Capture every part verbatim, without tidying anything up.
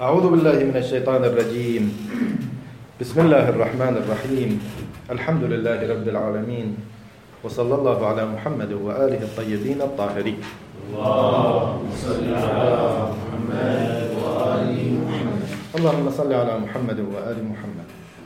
أعوذ بالله من الشيطان الرجيم. بسم الله الرحمن الرحيم. الحمد لله رب العالمين، وصلى الله على محمد وآله الطيبين الطاهرين. اللهم صل على محمد وآل محمد. اللهم صل على محمد وآل محمد.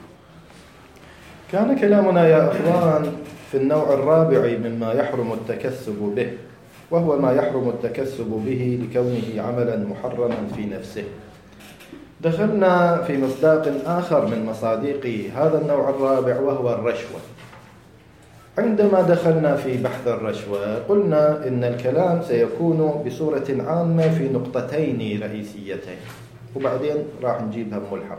كان كلامنا يا أخوان في النوع الرابع مما يحرم التكسب به، وهو ما يحرم التكسب به لكونه عملا محرما في نفسه. دخلنا في مصداق آخر من مصادق هذا النوع الرابع، وهو الرشوة. عندما دخلنا في بحث الرشوة قلنا إن الكلام سيكون بصورة عامة في نقطتين رئيسيتين، وبعدين راح نجيبها ملحق.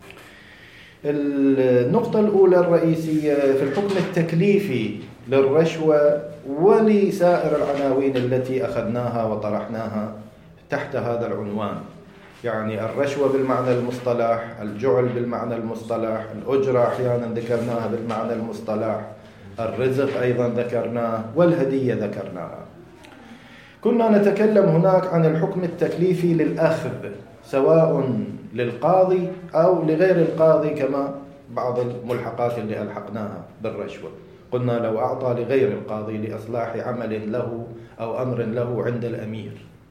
النقطة الأولى الرئيسية في الحكم التكليفي للرشوة ولسائر العناوين التي أخذناها وطرحناها تحت هذا العنوان، يعني الرشوة بالمعنى المصطلح، الجعل بالمعنى المصطلح، الأجرة أحيانا ذكرناها بالمعنى المصطلح، الرزق أيضا ذكرناه، والهدية ذكرناها. كنا نتكلم هناك عن الحكم التكليفي للأخذ، سواء للقاضي أو لغير القاضي، كما بعض الملحقات اللي ألحقناها بالرشوة. قلنا لو أعطى لغير القاضي لإصلاح عمل له أو أمر له عند الأمير.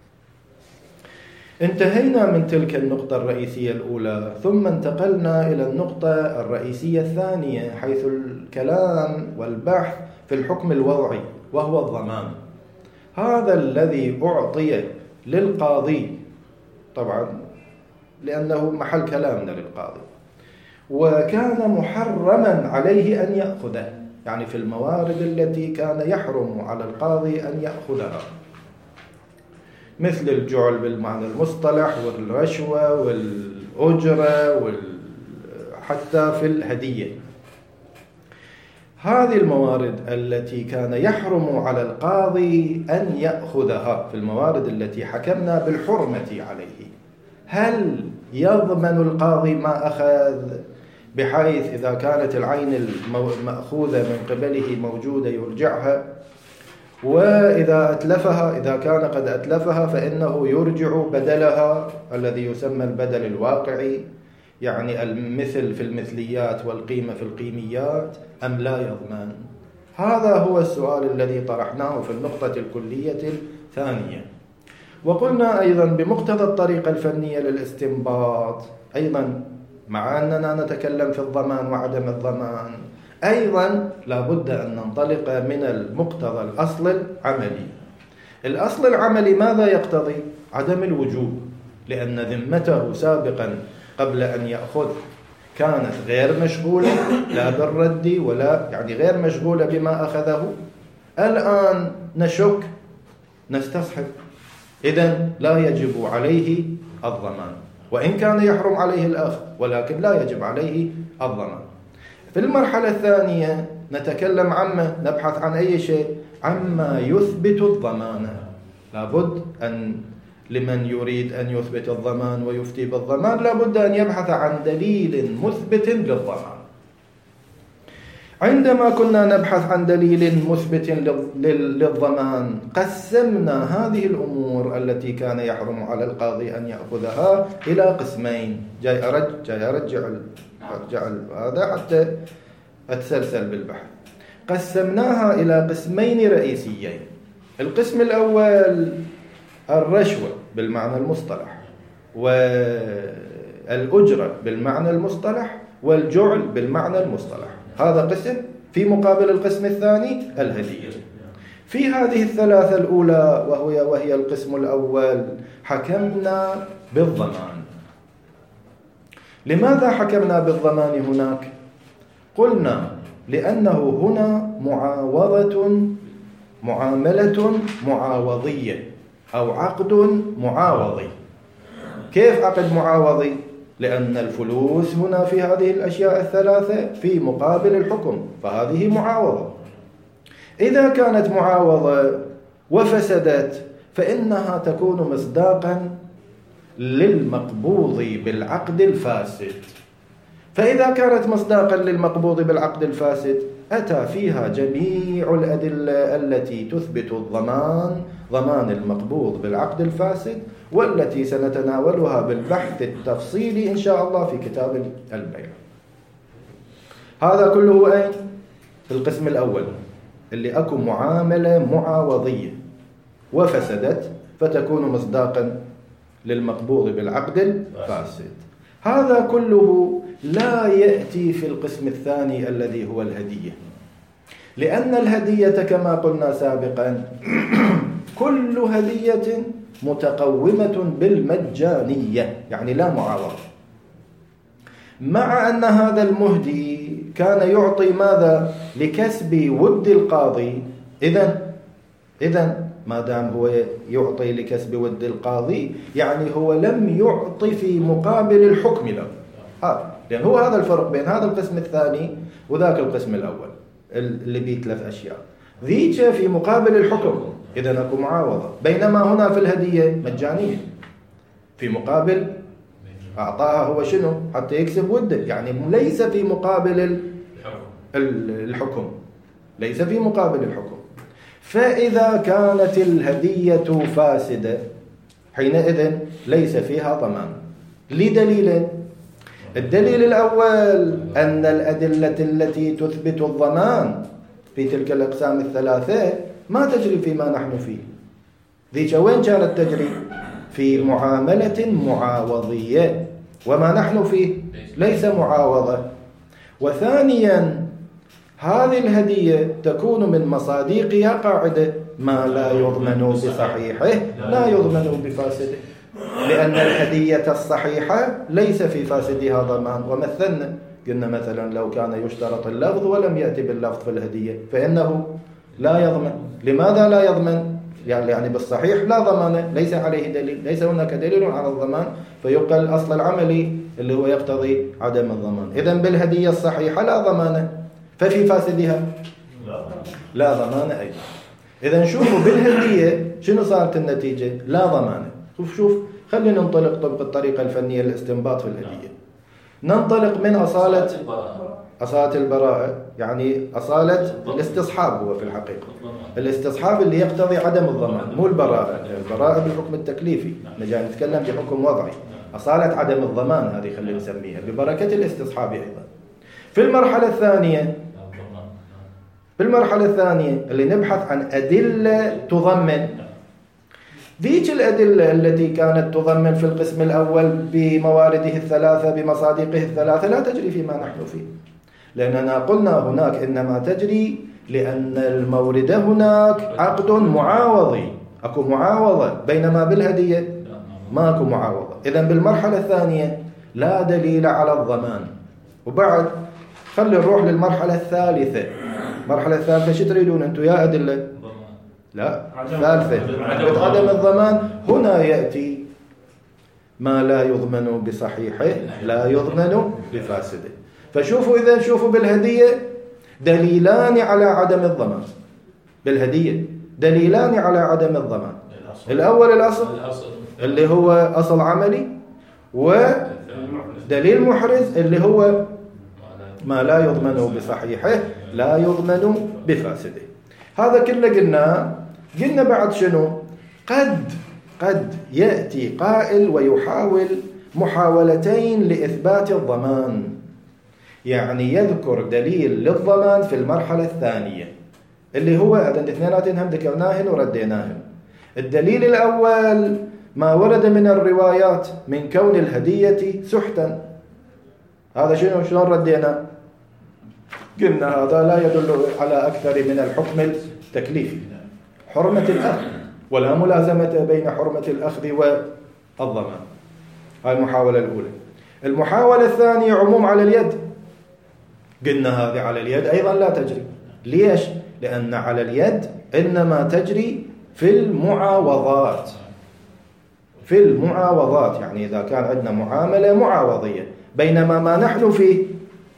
انتهينا من تلك النقطة الرئيسية الأولى، ثم انتقلنا إلى النقطة الرئيسية الثانية، حيث الكلام والبحث في الحكم الوضعي، وهو الضمان. هذا الذي أعطي للقاضي، طبعا لأنه محل كلامنا للقاضي، وكان محرما عليه أن يأخذه، يعني في الموارد التي كان يحرم على القاضي أن يأخذها، مثل الجعل بالمعنى المصطلح والرشوة والأجرة وحتى في الهدية. هذه الموارد التي كان يحرم على القاضي أن يأخذها، في الموارد التي حكمنا بالحرمة عليه، هل يضمن القاضي ما أخذ، بحيث إذا كانت العين المأخوذة من قبله موجودة يرجعها، وإذا أتلفها، إذا كان قد أتلفها فإنه يرجع بدلها الذي يسمى البدل الواقعي، يعني المثل في المثليات والقيمة في القيميات، أم لا يضمن؟ هذا هو السؤال الذي طرحناه في النقطة الكلية الثانية. وقلنا أيضا بمقتضى الطريقة الفنية للاستنباط، أيضا مع أننا نتكلم في الضمان وعدم الضمان، أيضا لابد أن ننطلق من المقتضى الأصل العملي. الأصل العملي ماذا يقتضي؟ عدم الوجوب، لأن ذمته سابقا قبل أن يأخذ كانت غير مشغولة لا بالرد ولا يعني غير مشغولة بما أخذه. الآن نشك نستصحب، إذن لا يجب عليه الضمان، وإن كان يحرم عليه الأخذ، ولكن لا يجب عليه الضمان. في المرحلة الثانية نتكلم عما نبحث عن أي شيء، عما يثبت الضمان. لابد أن لمن يريد أن يثبت الضمان ويفتي بالضمان لابد أن يبحث عن دليل مثبت للضمان. عندما كنا نبحث عن دليل مثبت للضمان قسمنا هذه الأمور التي كان يحرم على القاضي أن يأخذها إلى قسمين. جاي أرجع, جاي أرجع, أرجع هذا حتى أتسلسل بالبحث. قسمناها إلى قسمين رئيسيين. القسم الأول الرشوة بالمعنى المصطلح، والأجرة بالمعنى المصطلح، والجعل بالمعنى المصطلح. هذا قسم. في مقابل القسم الثاني الهدية. في هذه الثلاثة الأولى وهي, وهي القسم الأول حكمنا بالضمان. لماذا حكمنا بالضمان هناك؟ قلنا لأنه هنا معاوضة، معاملة معاوضية أو عقد معاوضي. كيف عقد معاوضي؟ لأن الفلوس هنا في هذه الأشياء الثلاثة في مقابل الحكم، فهذه معاوضة. إذا كانت معاوضة وفسدت فإنها تكون مصداقا للمقبوض بالعقد الفاسد. فإذا كانت مصداقا للمقبوض بالعقد الفاسد أتى فيها جميع الأدلة التي تثبت الضمان، ضمان المقبوض بالعقد الفاسد، والتي سنتناولها بالبحث التفصيلي إن شاء الله في كتاب البيع. هذا كله أين؟ في القسم الأول، اللي أكو معاملة معاوضية وفسدت فتكون مصداقا للمقبوض بالعقد الفاسد. هذا كله لا يأتي في القسم الثاني الذي هو الهدية، لأن الهدية كما قلنا سابقا كل هدية متقومة بالمجانية، يعني لا معاوضة، مع أن هذا المهدي كان يعطي ماذا؟ لكسب ود القاضي. إذن إذن ما دام هو يعطي لكسب ود القاضي، يعني هو لم يعطي في مقابل الحكم له. هذا لأن هو هذا الفرق بين هذا القسم الثاني وذاك القسم الأول اللي بيه ثلاث أشياء. ذيك في مقابل الحكم، إذن أكو معاوضة، بينما هنا في الهدية مجانية، في مقابل أعطاها هو شنو؟ حتى يكسب وده، يعني ليس في مقابل الحكم، ليس في مقابل الحكم. فإذا كانت الهدية فاسدة حينئذ ليس فيها ضمان لدليلين. الدليل الأول أن الأدلة التي تثبت الضمان في تلك الأقسام الثلاثة ما تجري فيما نحن فيه. ذيك وين كانت تجري؟ في معاملة معاوضية، وما نحن فيه ليس معاوضة. وثانيا هذه الهدية تكون من مصاديقها قاعدة: ما لا يضمن بصحيحه لا يضمن بفاسده، لأن الهدية الصحيحة ليس في فاسدها ضمان. ومثلنا قلنا مثلا لو كان يشترط اللفظ ولم يأتي باللفظ في الهدية فإنه لا يضمن. لماذا لا يضمن؟ يعني بالصحيح لا ضمان، ليس عليه دليل، ليس هناك دليل على الضمان، فيبقى الأصل العملي اللي هو يقتضي عدم الضمان. إذن بالهدية الصحيحة لا ضمان، ففي فاسدها لا ضمان أيضا. إذن شوفوا بالهدية شنو صارت النتيجة؟ لا ضمان. شوف شوف خلينا ننطلق طبق الطريقة الفنية للاستنباط في الهدية. ننطلق من أصالة أصالة البراءة، يعني أصالة الاستصحاب. هو في الحقيقة الاستصحاب اللي يقتضي عدم الضمان، مو البراءة. البراءة بالحكم التكليفي، نجي نتكلم بحكم وضعي. أصالة عدم الضمان هذه خلينا نسميها ببركة الاستصحاب أيضا. في المرحلة الثانية في المرحلة الثانية اللي نبحث عن أدلة تضمن. ذيك الأدلة التي كانت تضمن في القسم الأول بموارده الثلاثة بمصادقه الثلاثة لا تجري فيما نحن فيه، لأننا قلنا هناك إنما تجري لأن المورد هناك عقد معاوضي، أكو معاوضة، بينما بالهدية ما أكو معاوضة. إذن بالمرحلة الثانية لا دليل على الضمان. وبعد خلي نروح للمرحلة الثالثة. المرحلة الثالثة شو تريدون أنتم يا أدلة؟ لا، ثالثة عدم الضمان. هنا يأتي ما لا يضمن بصحيحه لا يضمن بفاسده. فشوفوا إذا شوفوا بالهدية دليلان على عدم الضمان. بالهدية دليلان على عدم الضمان. الأول الأصل اللي هو أصل عملي، ودليل محرز اللي هو ما لا يضمن بصحيحه لا يضمن بفاسده. هذا كله قلنا قلنا بعد شنو؟ قد قد يأتي قائل ويحاول محاولتين لإثبات الضمان، يعني يذكر دليل للضمان في المرحلة الثانية اللي هو أذن اثنيناتين هم ذكرناهن ورديناهن. الدليل الأول ما ورد من الروايات من كون الهدية سحتا. هذا شنو شلون ردينا؟ قلنا هذا لا يدل على أكثر من الحكم التكليفي، حرمة الأخذ ولا ملازمة بين حرمة الأخذ والضمان. هاي المحاولة الأولى. المحاولة الثانية عموم على اليد. قلنا هذه على اليد أيضا لا تجري. ليش؟ لأن على اليد إنما تجري في المعاوضات. في المعاوضات يعني إذا كان عندنا معاملة معاوضية، بينما ما نحن فيه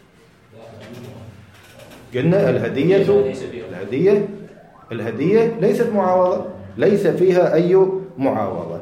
قلنا الهدية الهدية الهدية ليست معاوضة، ليس فيها أي معاوضة.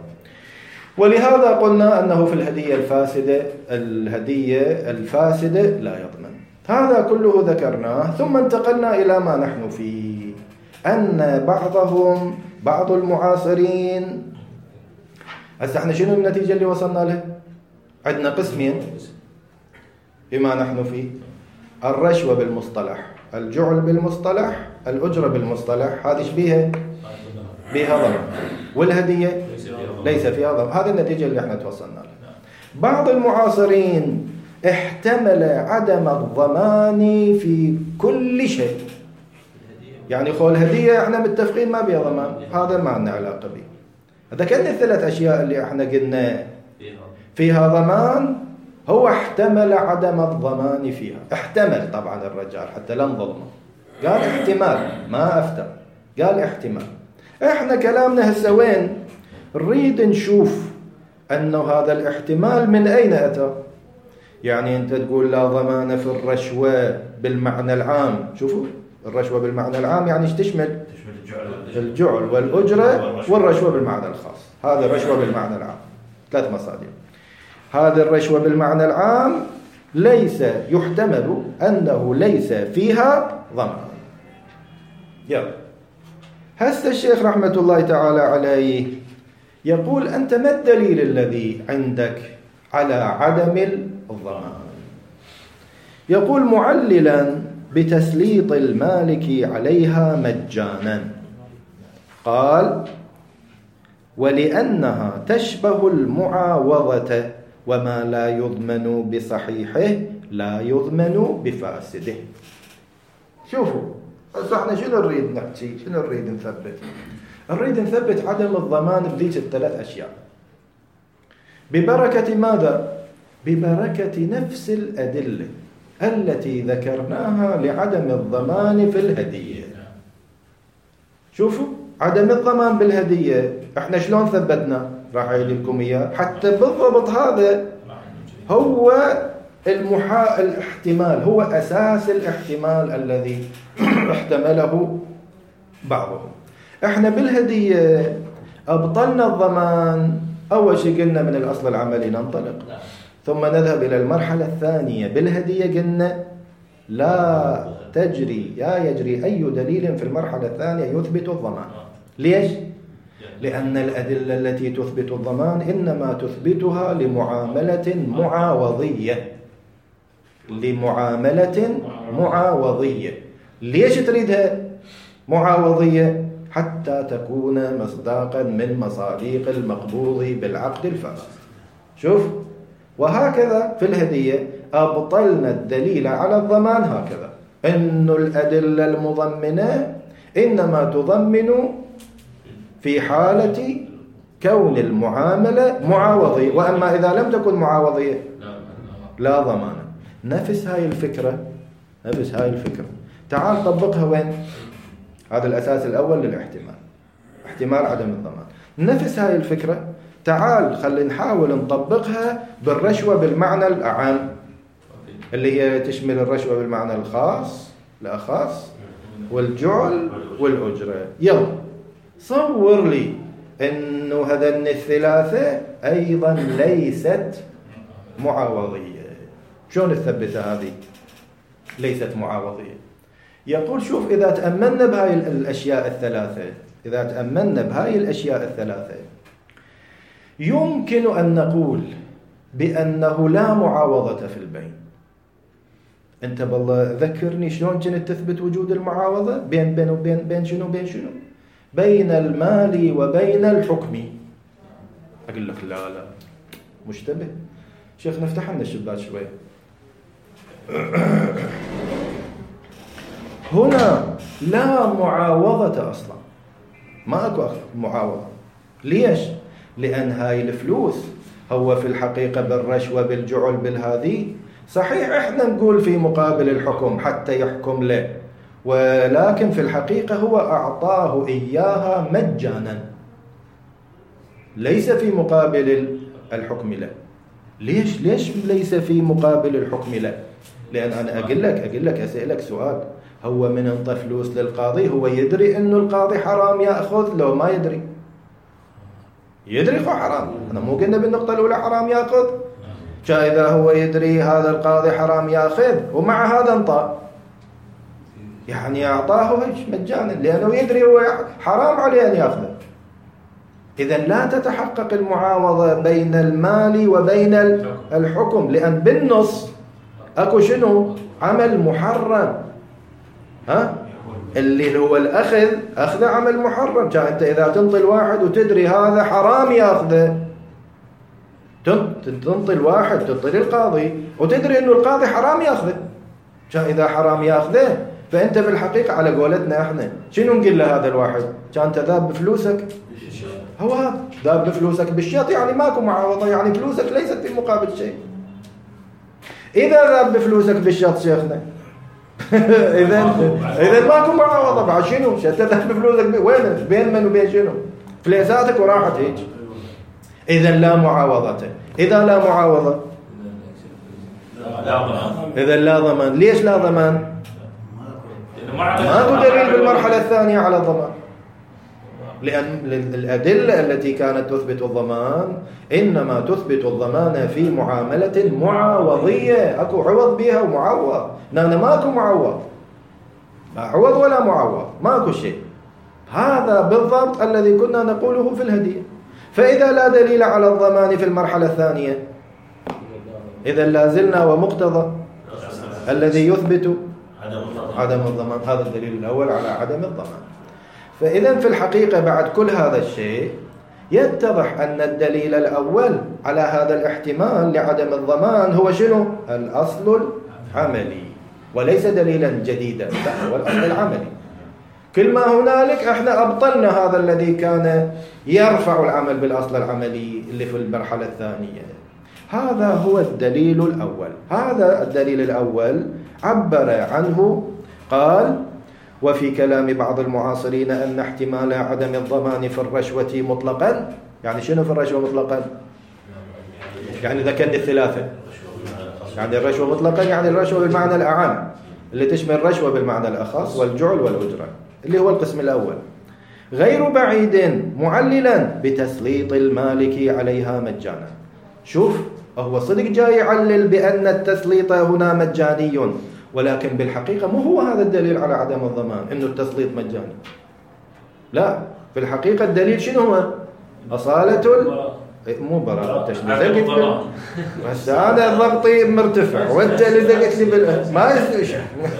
ولهذا قلنا أنه في الهدية الفاسدة الهدية الفاسدة لا يضمن. هذا كله ذكرناه، ثم انتقلنا إلى ما نحن فيه، أن بعضهم بعض المعاصرين. هسه احنا شنو النتيجة اللي وصلنا له؟ عندنا قسمين بما نحن فيه: الرشوة بالمصطلح، الجعل بالمصطلح، الأجرة بالمصطلح. هذه بيها بيها ضمان، والهدية ليس فيها ضمان. هذه النتيجة اللي احنا توصلنا لها. بعض المعاصرين احتمل عدم الضمان في كل شيء، يعني خول هدية احنا متفقين ما بيها ضمان، هذا ما عندنا علاقة به. هذا كان الثلاث أشياء اللي احنا قلنا فيها ضمان، هو احتمل عدم الضمان فيها. احتمل طبعا الرجال حتى لا نظلمه، قال احتمال، ما أفتى، قال احتمال. احنا كلامنا هسه وين؟ نريد نشوف أنه هذا الاحتمال من أين أتى. يعني أنت تقول لا ضمان في الرشوة بالمعنى العام. شوفوا الرشوة بالمعنى العام يعني ايش تشمل؟ الجعل والأجرة والرشوة بالمعنى الخاص. هذا الرشوة بالمعنى العام، ثلاث مصادر. هذه الرشوة بالمعنى العام ليس يحتمل أنه ليس فيها ضمان. يلا هسه الشيخ رحمة الله تعالى عليه يقول: أنت ما الدليل الذي عندك على عدم الضمان؟ يقول معللا بتسليط المالك عليها مجانا، قال: ولأنها تشبه المعاوضة، وما لا يضمن بصحيحه لا يضمن بفاسده. شوفوا هسه احنا شنو نريد نحكي، شنو نريد نثبت؟ نريد نثبت عدم الضمان بذيك الثلاث أشياء ببركة ماذا؟ ببركة نفس الأدلة التي ذكرناها لعدم الضمان في الهدية. شوفوا عدم الضمان بالهدية احنا شلون ثبتنا؟ راح أعيد لكم إياه حتى بالضبط. هذا هو المحا... الاحتمال، هو أساس الاحتمال الذي احتمله بعضهم. احنا بالهدية أبطلنا الضمان. أول شيء قلنا من الأصل العملي ننطلق، ثم نذهب إلى المرحلة الثانية. بالهدية قلنا لا تجري يا يجري أي دليل في المرحلة الثانية يثبت الضمان. ليش؟ لأن الأدلة التي تثبت الضمان إنما تثبتها لمعاملة معاوضية، لمعاملة معاوضية. ليش تريدها معاوضية؟ حتى تكون مصداقا من مصاديق المقبوض بالعقد الفاسد. شوف، وهكذا في الهدية أبطلنا الدليل على الضمان هكذا، إن الأدلة المضمنة إنما تضمن في حالة كون المعاملة معاوضية، وأما إذا لم تكن معاوضية لا ضمان. نفس هاي الفكرة، نفس هاي الفكرة تعال طبقها وين؟ هذا الأساس الأول للاحتمال، احتمال عدم الضمان. نفس هاي الفكرة تعال خلي نحاول نطبقها بالرشوة بالمعنى الأعام، اللي هي تشمل الرشوة بالمعنى الخاص الأخص والجعل والأجرة. يلا صور لي إنه هذين الثلاثة أيضا ليست معاوضية. شلون تثبتها هذه ليست معاوضية؟ يقول شوف، إذا تأملنا بهاي الأشياء الثلاثة، إذا تأملنا بهاي الأشياء الثلاثة يمكن أن نقول بأنه لا معاوضة في البين. أنت بالله ذكرني شلون كنت تثبت وجود المعاوضة بين بين وبين بين شنو بين شنو؟ بين المال وبين الحكم. أقول لك لا لا مشتبه. شيخ نفتح لنا الشباك شوي. هنا لا معاوضة أصلا، ما أكو معاوضة. ليش؟ لأن هاي الفلوس هو في الحقيقة بالرشوة بالجعل بالهذه صحيح إحنا نقول في مقابل الحكم حتى يحكم له، ولكن في الحقيقة هو أعطاه إياها مجانا، ليس في مقابل الحكم له. ليش؟ ليش ليس في مقابل الحكم له؟ لأن أنا أقول لك أقول لك أسألك سؤال، هو من انطى فلوس للقاضي هو يدري إنه القاضي حرام يأخذ لو ما يدري؟ يدري هو حرام. أنا مو قلنا بالنقطة الأولى حرام يأخذ؟ جاء إذا هو يدري هذا القاضي حرام يأخذ ومع هذا انطى، يعني أعطاه مجانا لأنه يدري هو حرام عليه أن يأخذه. إذن لا تتحقق المعاوضة بين المال وبين الحكم، لأن بالنص أكو شنو؟ عمل محرم. ها؟ اللي هو الأخذ أخذ عمل محرم. جاء أنت إذا تنطي الواحد وتدري هذا حرام يأخذه، تنطي الواحد تنطي للقاضي وتدري أنه القاضي حرام يأخذه، جاء إذا حرام يأخذه فأنت بالحقيقة على قولتنا إحنا شنو نقول له هذا الواحد؟ كان تذاب بفلوسك، هو هذا ذاب بفلوسك بالشيط، يعني ماكو معاوضة، يعني فلوسك ليست في مقابل شيء. إذا ذاب بفلوسك بالشيط شيخنا إذا إذا ماكو معاوضة بعد شنو؟ شتى ذاب بفلوسك وين؟ بين من وبين شنو؟ فليساتك وراحت هيك. إذا لا معاوضة. إذا لا معاوضة إذا لا ضمان. ليش لا ضمان؟ ماكو دليل بالمرحلة الثانية على الضمان، لأن الأدلة التي كانت تثبت الضمان إنما تثبت الضمان في معاملة معاوضية، أكو عوض بها ومعوض. نحن ماكو معوض، لا عوض ولا معوض، ماكو شيء. هذا بالضبط الذي كنا نقوله في الهدية. فإذا لا دليل على الضمان في المرحلة الثانية إذا لازلنا ومقتضى الذي يثبت عدم الضمان، هذا الدليل الأول على عدم الضمان. فإذا في الحقيقة بعد كل هذا الشيء يتضح أن الدليل الأول على هذا الاحتمال لعدم الضمان هو شنو؟ الأصل العملي، وليس دليلا جديدا، لا هو الأصل العملي. كل ما هنالك احنا أبطلنا هذا الذي كان يرفع العمل بالأصل العملي اللي في المرحلة الثانية. هذا هو الدليل الأول. هذا الدليل الأول عبر عنه قال: وفي كلام بعض المعاصرين أن احتمال عدم الضمان في الرشوة مطلقا. يعني شنو في الرشوة مطلقا؟ يعني ذكرنا الثلاثة، يعني الرشوة مطلقا يعني الرشوة بالمعنى الأعم اللي تشمل الرشوة بالمعنى الأخص والجعل والأجرة اللي هو القسم الأول، غير بعيد معللا بتسليط المالك عليها مجانا. شوف، هو صدق جاي يعلل بأن التسليط هنا مجاني، ولكن بالحقيقة مو هو هذا الدليل على عدم الضمان إنه التسليط مجاني. لا، في الحقيقة الدليل شنو هو؟ أصالة ال... مو براءة تشنيد. بس أنا ضغطي مرتفع وأنت اللي دقت لي بال ما يصير.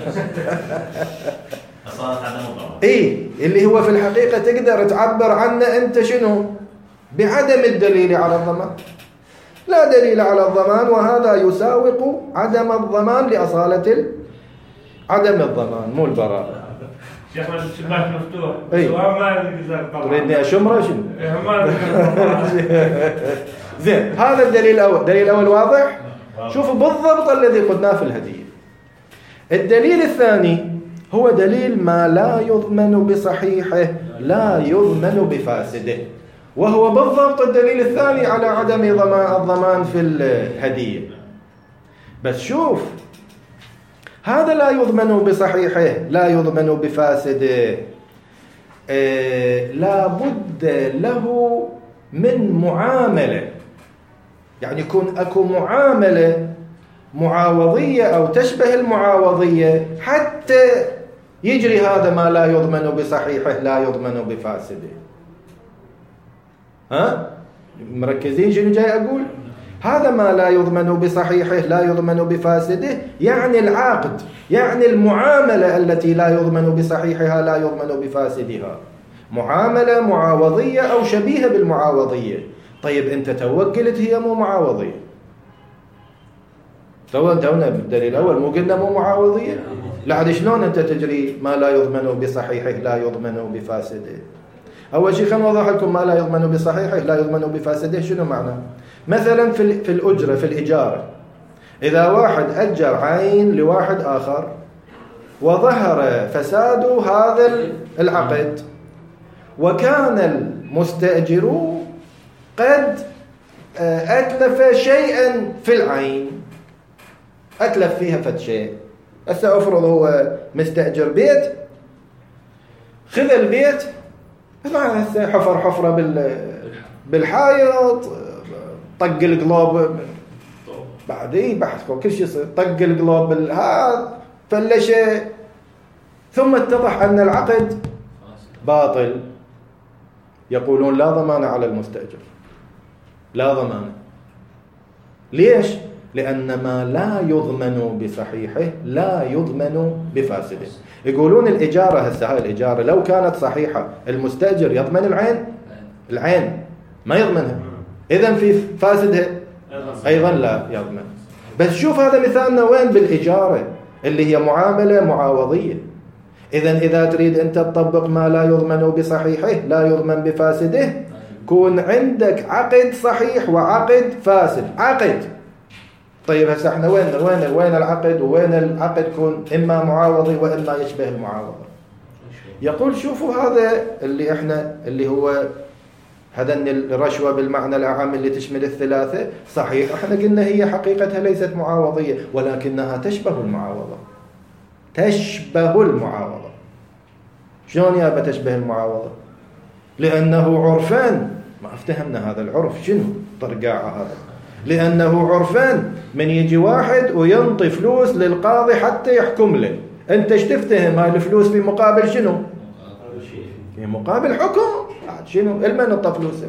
أصالة عدم الضمان. إيه، اللي هو في الحقيقة تقدر تعبر عنه أنت شنو؟ بعدم الدليل على الضمان. لا دليل على الضمان، وهذا يساوق عدم الضمان لأصالة ال... عدم الضمان مو البراءة. شيخنا الشباك مفتوح. اي تريدني اشمره شنو؟ زين، هذا الدليل الاول. الدليل الاول واضح. شوفوا بالضبط الذي قلناه في الهدية. الدليل الثاني هو دليل ما لا يضمن بصحيحه لا يضمن بفاسده، وهو بالضبط الدليل الثاني على عدم الضمان في الهدية. بس شوف، هذا لا يضمن بصحيحه لا يضمن بفاسده، آه لا بد له من معاملة، يعني يكون أكو معاملة معاوضية أو تشبه المعاوضية حتى يجري هذا ما لا يضمن بصحيحه لا يضمن بفاسده. ها؟ مركزين شنو جاي أقول؟ هذا ما لا يضمن بصحيحه لا يضمن بفاسده، يعني العقد، يعني المعاملة التي لا يضمن بصحيحها لا يضمن بفاسدها، معاملة معاوضية أو شبيهة بالمعاوضية. طيب أنت توكلت هي مو معاوضية، تونا بالدليل الأول مو قلنا مو معاوضية؟ لعد شلون أنت تجري ما لا يضمن بصحيحه لا يضمن بفاسده؟ أول شيء خلنا نوضح لكم ما لا يضمن بصحيحه لا يضمن بفاسده شنو معناه. مثلا في في الأجرة، في الإجارة، إذا واحد أجر عين لواحد آخر وظهر فساد هذا العقد وكان المستأجر قد أتلف شيئا في العين، أتلف فيها فد شيء. هسه أفرض هو مستأجر بيت، خذ البيت هسه حفر حفرة بالحائط، طق القلوب بعدين بحث كل شيء يصير، طق القلوب هذا فلشه، ثم اتضح أن العقد باطل. يقولون لا ضمان على المستأجر، لا ضمان. ليش؟ لأن ما لا يضمن بصحيحه لا يضمن بفاسده. يقولون الإجارة هسه، هاي الإجارة لو كانت صحيحة المستأجر يضمن العين؟ العين ما يضمنها. إذن في فاسدها أيضا لا يضمن. بس شوف هذا مثالنا وين؟ بالإجارة اللي هي معاملة معاوضية. إذن إذا تريد أن تطبق ما لا يضمن بصحيحه لا يضمن بفاسده، كون عندك عقد صحيح وعقد فاسد. عقد طيب هسه احنا وين وين وين العقد؟ وين العقد كون إما معاوضي وإما يشبه المعاوضة. يقول شوفوا هذا اللي احنا اللي هو هذا الرشوة بالمعنى الأعم اللي تشمل الثلاثة، صحيح احنا قلنا هي حقيقتها ليست معاوضية ولكنها تشبه المعاوضة. تشبه المعاوضة. شلون يابا تشبه المعاوضة؟ لأنه عرفان، ما افتهمنا هذا العرف شنو طرقاعة هذا. لأنه عرفان من يجي واحد وينطي فلوس للقاضي حتى يحكم له، أنت ايش تفتهم؟ هاي الفلوس في مقابل شنو؟ في مقابل حكم. شنو؟ المن انطى فلوسه؟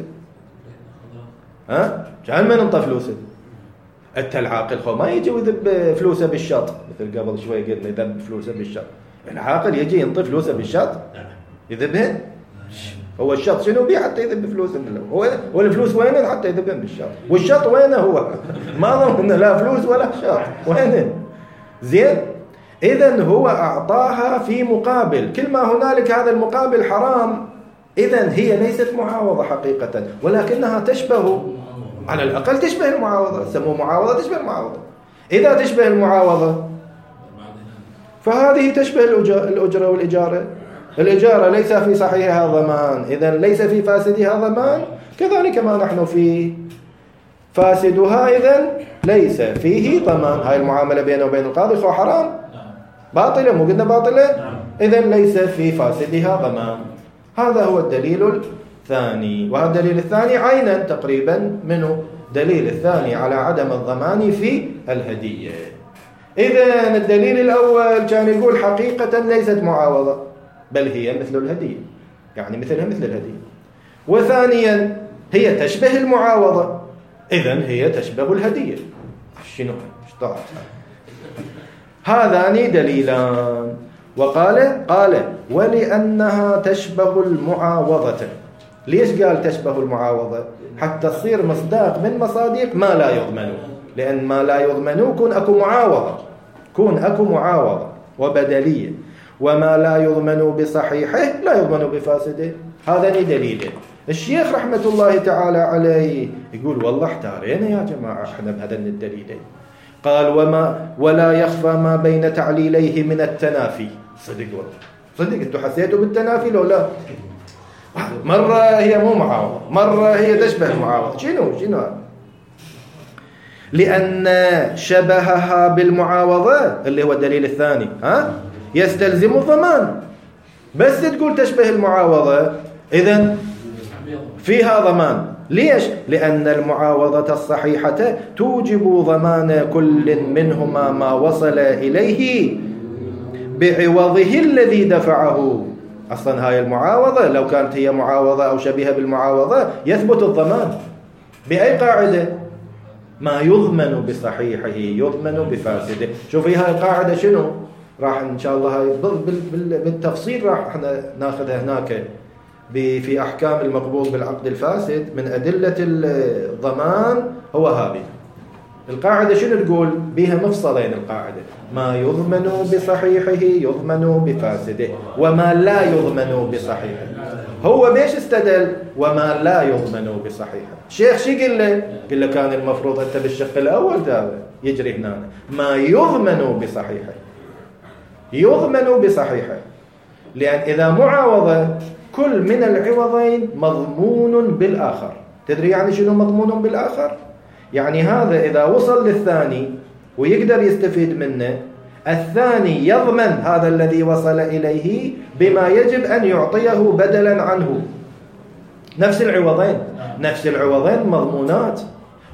ها؟ كان من انطى فلوسه؟ أنت العاقل خو ما يجي ويذب فلوسه بالشط، مثل قبل شوي قلنا يذب فلوسه بالشط. العاقل يجي ينطي فلوسه بالشط يذبهن؟ هو الشط شنو بيه حتى يذب فلوسه منه؟ هو والفلوس وينن حتى يذبهن بالشط؟ والشط وينه هو؟ ما ضمن لا فلوس ولا شط، وينن؟ زين؟ إذن هو أعطاها في مقابل، كل ما هنالك هذا المقابل حرام. إذن هي ليست معاوضة حقيقة، ولكنها تشبه، على الأقل تشبه المعاوضة. سموه معاوضة تشبه المعاوضة. إذا تشبه المعاوضة فهذه تشبه الأجرة والإجارة. الإجارة ليس في صحيحها ضمان، إذن ليس في فاسدها ضمان، كذلك ما نحن في فاسدها إذن ليس فيه ضمان. هاي المعاملة بينه وبين القاضي خو حرام باطلة، مو قلنا باطلة؟ إذن ليس في فاسدها ضمان. هذا هو الدليل الثاني. وهذا الدليل الثاني عينا تقريبا منه دليل الثاني على عدم الضمان في الهدية. إذن الدليل الأول كان يقول حقيقة ليست معاوضة بل هي مثل الهدية، يعني مثلها مثل الهدية. وثانيا هي تشبه المعاوضة، إذن هي تشبه الهدية. شنو اشتعت هذان دليلان. وقال قال ولأنها تشبه المعاوضة. ليش قال تشبه المعاوضة؟ حتى تصير مصداق من مصادق ما لا يضمن. لأن ما لا يضمن كون أكو معاوضة، كون أكو معاوضة وبدلية. وما لا يضمن بصحيحه لا يضمن بفاسده. هذا دليل. الشيخ رحمة الله تعالى عليه يقول والله احتارينا يا جماعة احنا بهذين الدليلين. قال وما ولا يخفى ما بين تعليليه من التنافي. صدق والله صدق انتوا حسيتوا بالتنافي لو لا؟ مرة هي مو معاوضة، مرة هي تشبه المعاوضة. شنو شنو؟ لأن شبهها بالمعاوضة اللي هو الدليل الثاني ها يستلزم الضمان. بس تقول تشبه المعاوضة إذن فيها ضمان. ليش؟ لأن المعاوضة الصحيحة توجب ضمان كل منهما ما وصل إليه بعوضه الذي دفعه. أصلا هاي المعاوضة لو كانت هي معاوضة أو شبيهة بالمعاوضة يثبت الضمان بأي قاعدة؟ ما يضمن بصحيحه يضمن بفاسده. شوفي هاي القاعدة شنو؟ راح إن شاء الله هاي بالتفصيل راح احنا ناخذها هناك في أحكام المقبول بالعقد الفاسد. من أدلة الضمان هو هذه القاعدة. شنو تقول بها؟ مفصلين القاعدة: ما يضمن بصحيحه يضمن بفاسده، وما لا يضمن بصحيحه. هو بيش استدل وما لا يضمن بصحيحه؟ الشيخ شي قل له؟ قل له كان المفروض أنت بالشق الأول ده يجري هنا ما يضمن بصحيحه يضمن بصحيحه. لأن إذا معاوضة كل من العوضين مضمون بالآخر. تدري يعني شنو مضمون بالآخر؟ يعني هذا إذا وصل للثاني ويقدر يستفيد منه، الثاني يضمن هذا الذي وصل إليه بما يجب أن يعطيه بدلا عنه. نفس العوضين نفس العوضين مضمونات.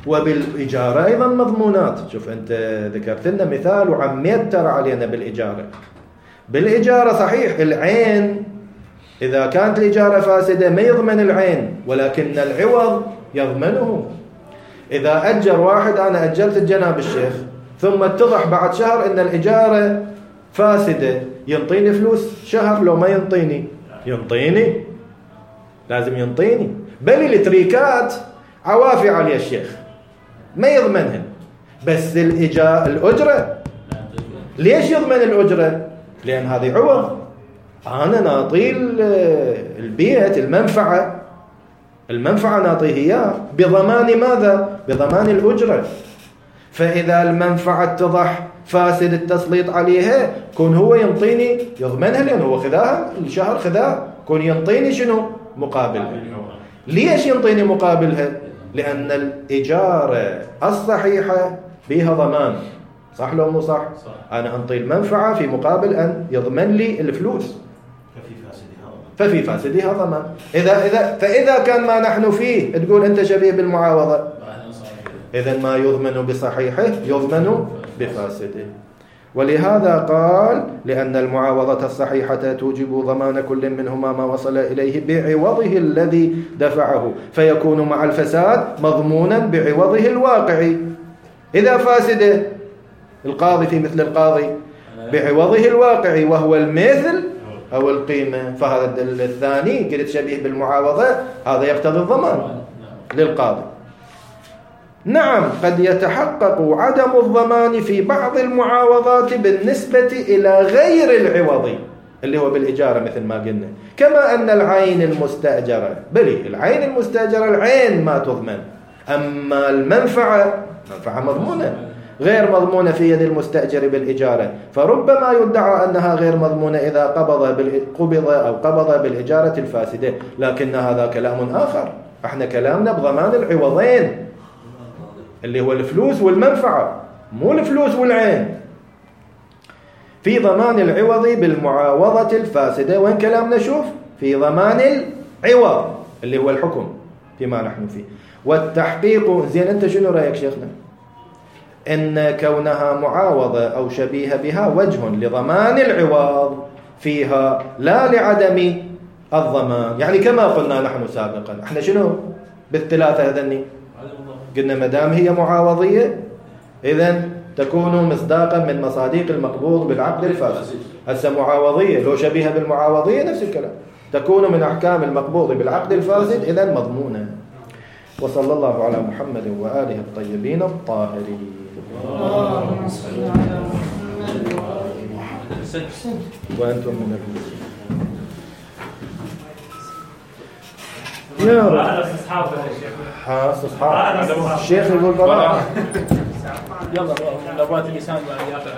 وبالإجارة أيضا مضمونات. شوف أنت ذكرت لنا مثال وعميت ترى علينا بالإجارة. بالإجارة صحيح العين إذا كانت الإجارة فاسدة ما يضمن العين، ولكن العوض يضمنه. إذا أجر واحد، أنا أجرت جناب الشيخ ثم اتضح بعد شهر أن الإجارة فاسدة، ينطيني فلوس شهر؟ لو ما ينطيني ينطيني، لازم ينطيني. بل التريكات عوافي على الشيخ ما يضمنها، بس الإجارة الأجرة ليش يضمن الأجرة؟ لأن هذه عوض. أنا نعطي البيت المنفعة المنفعة نعطيه إياه بضمان ماذا؟ بضمان الأجرة. فإذا المنفعة اتضح فاسد التسليط عليها، كون هو ينطيني يضمنها، لأنه هو خذاها الشهر خذاها، كون ينطيني شنو؟ مقابلها. ليش ينطيني مقابلها؟ لأن الإجارة الصحيحة بها ضمان، صح لو مو صح؟ صح. أنا أنطي المنفعة في مقابل أن يضمن لي الفلوس، ففي فاسدها ضمان. إذا إذا فإذا كان ما نحن فيه تقول أنت شبيه بالمعاوضة، إذن ما يضمن بصحيحه يضمن بفاسده. ولهذا قال: لأن المعاوضة الصحيحة توجب ضمان كل منهما ما وصل إليه بعوضه الذي دفعه، فيكون مع الفساد مضمونا بعوضه الواقعي. إذا فاسد القاضي في مثل القاضي بعوضه الواقعي وهو المثل أو القيمة، فهذا الثاني قلت شبيه بالمعاوضة، هذا يقتضي الضمان للقاضي. نعم، قد يتحقق عدم الضمان في بعض المعاوضات بالنسبة إلى غير العوض اللي هو بالإجارة مثل ما قلنا، كما أن العين المستأجرة، بلي العين المستأجرة العين ما تضمن، أما المنفعة منفعة مضمونة غير مضمونة في يد المستأجر بالإجارة، فربما يدعى أنها غير مضمونة إذا قبض قبض أو قبض بالإجارة الفاسدة، لكن هذا كلام آخر. احنا كلامنا بضمان العوضين اللي هو الفلوس والمنفعة، مو الفلوس والعين. في ضمان العوض بالمعاوضة الفاسدة، وين كلامنا؟ شوف، في ضمان العوض اللي هو الحكم فيما نحن فيه. والتحقيق، زين أنت شنو رأيك شيخنا؟ إن كونها معاوضة أو شبيهة بها وجه لضمان العوض فيها لا لعدم الضمان. يعني كما قلنا نحن سابقا، احنا شنو بالثلاثة هذني قلنا؟ مدام هي معاوضية إذن تكون مصداقا من مصاديق المقبوض بالعقد الفاسد. هسه معاوضية لو شبيهة بالمعاوضية نفس الكلام، تكون من أحكام المقبوض بالعقد الفاسد، إذن مضمونة. وصلى الله على محمد وآله الطيبين الطاهرين. اللهم صل على محمد وآل محمد. وأنتم من المسلمين يا رب. هذا استصحاب يا شيخ. الشيخ يقول براءة. يلا لو بات اللسان